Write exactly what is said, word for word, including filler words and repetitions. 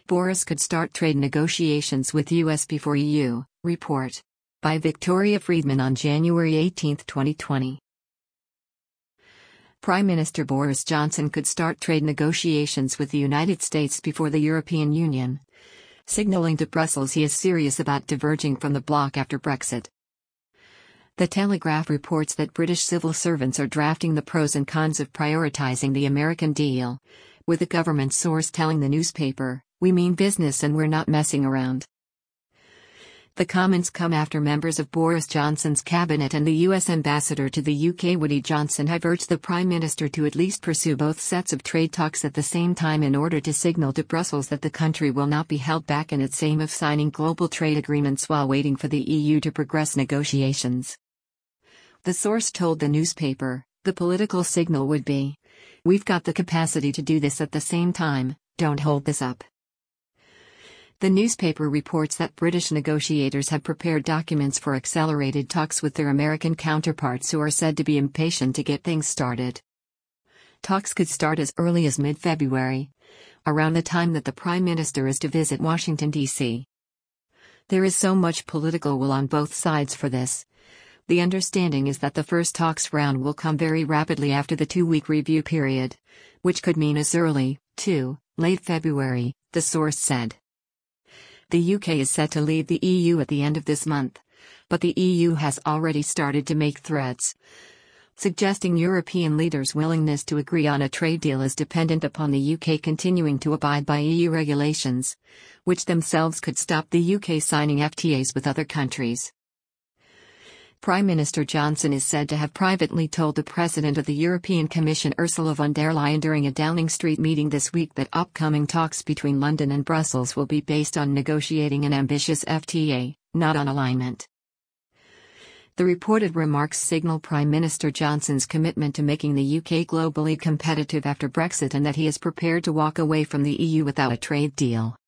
Boris could start trade negotiations with U S before E U, report. By Victoria Friedman on January eighteenth, twenty twenty. Prime Minister Boris Johnson could start trade negotiations with the United States before the European Union, signaling to Brussels he is serious about diverging from the bloc after Brexit. The Telegraph reports that British civil servants are drafting the pros and cons of prioritising the American deal, with a government source telling the newspaper, "We mean business and we're not messing around." The comments come after members of Boris Johnson's cabinet and the U S ambassador to the U K Woody Johnson have urged the Prime Minister to at least pursue both sets of trade talks at the same time in order to signal to Brussels that the country will not be held back in its aim of signing global trade agreements while waiting for the E U to progress negotiations. The source told the newspaper, "The political signal would be, we've got the capacity to do this at the same time, don't hold this up." The newspaper reports that British negotiators have prepared documents for accelerated talks with their American counterparts who are said to be impatient to get things started. Talks could start as early as mid-February, around the time that the Prime Minister is to visit Washington, D C There is so much political will on both sides for this. The understanding is that the first talks round will come very rapidly after the two-week review period, which could mean as early, to, late February, the source said. The U K is set to leave the E U at the end of this month, but the E U has already started to make threats, suggesting European leaders' willingness to agree on a trade deal is dependent upon the U K continuing to abide by E U regulations, which themselves could stop the U K signing F T As with other countries. Prime Minister Johnson is said to have privately told the President of the European Commission Ursula von der Leyen during a Downing Street meeting this week that upcoming talks between London and Brussels will be based on negotiating an ambitious F T A, not on alignment. The reported remarks signal Prime Minister Johnson's commitment to making the U K globally competitive after Brexit and that he is prepared to walk away from the E U without a trade deal.